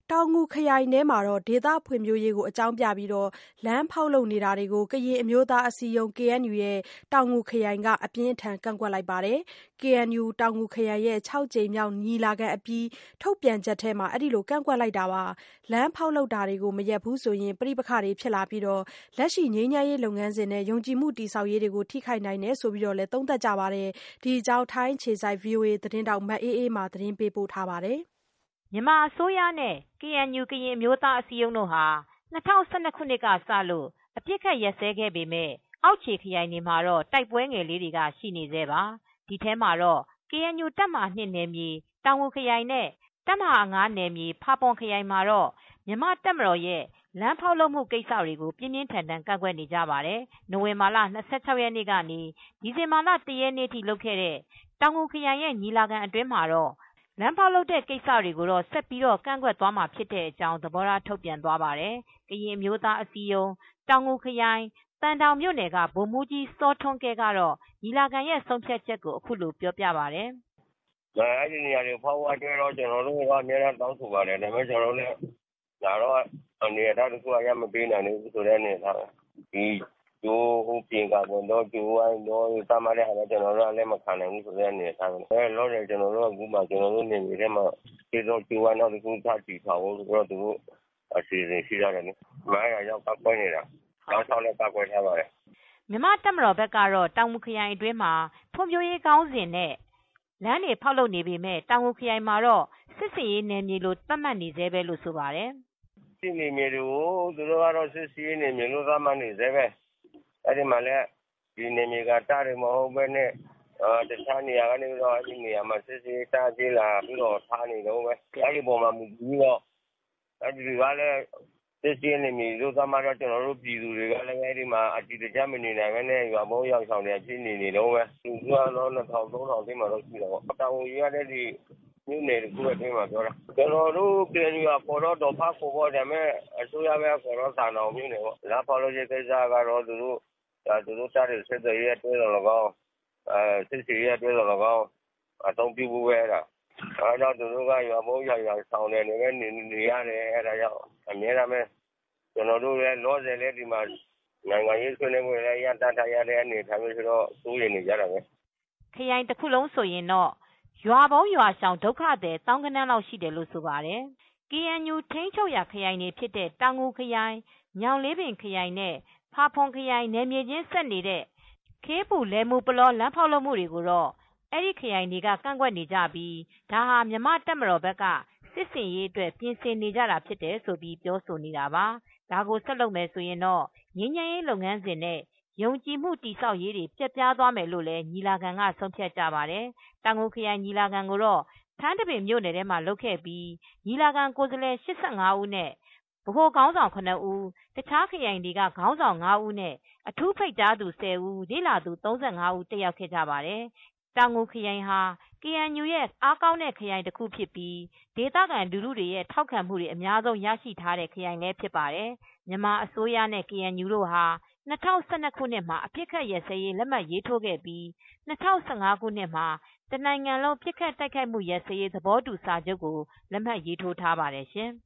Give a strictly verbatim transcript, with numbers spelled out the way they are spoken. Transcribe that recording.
တောင်ငူခရိုင်ထဲမှာဒေသဖွံ့ဖြိုးရေးကိုအကြောင်းပြပြီးလမ်းဖောက်လုပ်နေတာတွေကိုကရင်အမျိုးသားအစည်းအရုံး ကေအန်ယူရဲ့တောင်ငူခရိုင်ကအပြင်းအထန်ကန့်ကွက်လိုက်ပါတယ်။ ကေအန်ယူတောင်ငူခရိုင်ရဲ့ ခြောက်ကြိမ်မြောက်ညီလာခံအပြီးထုတ်ပြန်ချက်ထဲမှာအဲဒီလိုကန့်ကွက်လိုက်တာပါ။ လမ်းဖောက်လုပ်တာတွေကိုမရပ်ဘူးဆိုရင် ပဋိပက္ခတွေဖြစ်လာပြီးလက်ရှိငြိမ်းချမ်းရေးလုပ်ငန်းစဉ်နဲ့ယုံကြည်မှုတည်ဆောက်ရေးတွေကိုထိခိုက်နိုင်တယ်ဆိုပြီးလည်းသုံးသပ်ကြပါတယ်။ ဒီအကြောင်းထိုင်းအခြေစိုက်ဗွီအိုအေသတင်းထောက်မအေးအေးမာသတင်းပေးပို့ထားပါတယ်။ မြန်မာအစိုးရနဲ့ ကေအန်ယူကရင်အမျိုးသားအစည်းအရုံးတို့ဟာ၂၀၁၂ခုနှစ်ကစလို့အပစ်အခတ်ရပ်စဲခဲ့ပေမယ့်အောက်ခြေခရိုင်တွေမှာတော့တိုက်ပွဲငယ်လေးတွေကရှိနေဆဲပါ။ ဒီထဲမှာတော့ ကေအန်ယူတပ်မဟာ၂နယ်မြေတောင်ငူခရိုင်နဲ့တပ်မဟာ၅နယ်မြေဖာပွန်ခရိုင်မှာတော့မြန်မာ့တပ်မတော်ရဲ့လမ်းဖောက်လုပ်မူကိစ္စတွေကိုပြင်းပြင်းထန်ထန်ကန့်ကွက်နေကြပါတယ်။ နိုဝင်ဘာလ၂၆ရက်နေ့ကနေ ဒီဇင်ဘာလ၁ရက်နေ့ထိလုပ်ခဲ့တဲ့တောင်ငူခရိုင်ရဲ့ညီလာခံအတွင်းမှာတော့လမ်းဖောက်လုပ်တဲ့ကိစ္စတွေကိုတော့ဆက်ပြီးကန့်ကွက်သွားမှာဖြစ်တဲ့အကြောင်းသဘောထားထုတ်ပြန်သွားပါတယ်။ ကရင်အမျိုးသားအစည်းအရုံးတောင်ငူခရိုင်သံတောင်မြို့နယ်ကဗိုလ်မူးကြီးစောထွန်းကဲကတော့ညီလာခံရဲ့ဆုံးဖြတ်ချက်ကိုအခုလိုပြောပြပါတယ်။ "အဲဒီနေရာတွေဖောက်ဖို့အတွက်တော့ကျနော်တို့ကအမြဲတမ်းတောင်းဆိုပါတယ်။ ဒါပေမဲ့ကျနော်တို့လည်းဒါတော့အနေအထားတခုကရပ်မပေးနိုင်သေးဘူးဆိုတဲ့အနေအထားပဲ။ ဒီကြိုးပြင်ကာခွင်တောကြိုးဝိုင်းတောသတ်မှတ်တဲ့ဟာလည်းကျနော်တို့ကလက်မခံနိုင်ဘူးဆိုတဲ့အနေအထားပဲ။ လောလောဆယ်ကျနော်တို့အခုမှကျနော်တို့နယ်မြေထဲမှာကြိုးဝိုင်းနောက်တခုထပ်တည်ထောင်ဖို့သူတို့အစီအစဉ်ရှိကြတယ်လေ။ အဲဒါကြောင့်ကန့်ကွက်နေတာ။တောက်လျှောက်လည်းကန့်ကွက်ထားပါတယ်။ " မြန်မာ့တပ်မတော်ဘက်ကတော့တောင်ငူခရိုင်အတွင်းမှာဖွံ့ဖြိုးရေးခေါင်းစဉ်နဲ့လမ်းတွေဖောက်လုပ်နေပေမယ့်တောင်ငူခရိုင်မှာတော့စစ်ဆင်ရေးနယ်မြေလို့သတ်မှတ်နေဆဲပဲလို့ဆိုပါတယ်။ "ဒီနယ်မြေတွေကိုသူတို့ကတော့စစ်ဆင်ရေးနယ်မြေလို့သတ်မှတ်နေဆဲပဲ။အဲဒီမှာလည်းဒီနယ်မြေကတပ်တွေမဟုတ်ပဲနဲ့တခြားနေရာကနေပြီးတော့အဲဒီနေရာမှာစစ်ဆေးရေးတပ်တွေလာပြီးတော့ထားနေတုန်းပဲ။အဲဒီပေါ်မှာမူတည်ပြီးတော့အဲဒီကလည်းစစ်ဆေးရေးနယ်မြေလို့သတ်မှတ်တော့ကျနော်တို့ပြည်သူတွေကလည်းအဲဒီမှာအတည်တကျမနေနိုင်ပဲနဲ့ရွာပုန်းအောက်ရှောင်တွေဖြစ်နေနေတုန်းပဲ။လူဦးရေကတော့နှစ်ထောင်သုံးထောင်ထဲမှာတော့ရှိတာပေါ့။တောင်ငူကလည်းဒီမြို့နယ်တခုအတွင်းမှာပြောတာ။ကျနော်တို့ကေအန်ယူကခေါ်တော့ဒေါ်ဖခိုပေါ့ဒါပေမဲ့အစိုးရဘက်ကခေါ်တော့သံတောင်မြို့နယ်ပေါ့။လမ်းဖောက်လုပ်တဲ့ကိစ္စကတော့သူတို့တပ်တွေဆက်သွယ်ရေးအတွက်သော်လည်းကောင်းစစ်ဆင်ရေးအတွက်သော်လည်းကောင်းအသုံးပြုဖို့ပဲအဲဒါ။အဲဒါကြောင့်သူတို့ကရွာပုန်းရွာရှောင်တွေနဲ့နေရတယ်အဲဒါကြောင့်အမြဲတမ်းပဲကျနော်တို့လည်းလောလောဆယ်လည်းဒီမှာနိုင်ငံရေးဆွေးနွေးမှုတွေလည်းရပ်တန့်ထားရတဲ့အနေအထားမျိုးဆိုတော့စိုးရိမ်နေကြတာပဲ။ " ခရိုင်တခုလုံးဆိုရင်တော့ရွာပေါင်းရွာရှောင်ဒုက္ခသည်သောင်းဂဏန်းလောက်ရှိတယ်လို့ဆိုပါတယ်။ ကေအန်ယူထိန်းချုပ်ရာခရိုင်တွေဖြစ်တဲ့တောင်ငူခရိုင်ညောင်လေးပင်ခရိုင်နဲ့ဖာပွန်ခရိုင်နယ်မြေချင်းဆက်နေတဲ့ခေးပူ လယ်မူပလောလမ်းဖောက်လုပ်မူတွေကိုတော့အဲဒီခရိုင်တွေကကန့်ကွက်နေကြပြီးဒါဟာမြန်မာ့တပ်မတော်ဘက်ကစစ်ဆင်ရေးအတွက်ပြင်ဆင်နေကြတာဖြစ်တယ်လို့ပြောဆိုနေတာပါ။ ဒါကိုဆက်လုပ်မယ်ဆိုရင်တော့ငြိမ်းချမ်းရေးလုပ်ငန်းစဉ်နဲ့ယုံကြည်မှုတည်ဆောက်ရေးတွေပျက်ပြားသွားမယ်လို့လည်းညီလာခံကဆုံးဖြတ်ကြပါတယ်။ တောင်ငူခရိုင်ညီလာခံကိုတော့ထန်းတပင်မြို့နယ်ထဲမှာလုပ်ခဲ့ပြီးညီလာခံကိုယ်စားလှယ်၈၅ဦးနဲ့ဗဟိုခေါင်းဆောင်၇ဦးတခြားခရိုင်တွေကခေါင်းဆောင်၅ဦးနဲ့အထူးဖိတ်ကြားသူ၁၀ဦးလေ့လာသူ၃၅ဦးတက်ရောက်ခဲ့ကြပါတယ်။ တောင်ငူခရိုင်ဟာ ကေအန်ယူရဲ့အားကောင်းတဲ့ခရိုင်တခုဖြစ်ပြီးဒေသခံလူထုရဲ့ထောက်ခံမူအများဆုံးရရှိထားတဲ့ခရိုင်လည်းဖြစ်ပါတယ်။ မြန်မာအစိုးရနဲ့ကေအန်ယူတို့ဟာ၂၀၁၂ခုနှစ်မှာအပစ်အခတ်ရပ်စဲရေးလက်မှတ်ရေးထိုးခဲ့ပြီး၂၀၁၅ခုနှစ်မှာတနိုင်ငံလုံးပစ်ခတ်တိုက်ခိုက်မူရပ်စဲရေးသဘောတူစာချုပ်ကိုလက်မှတ်ရေးထိုးထားပါတယ်ရှင်။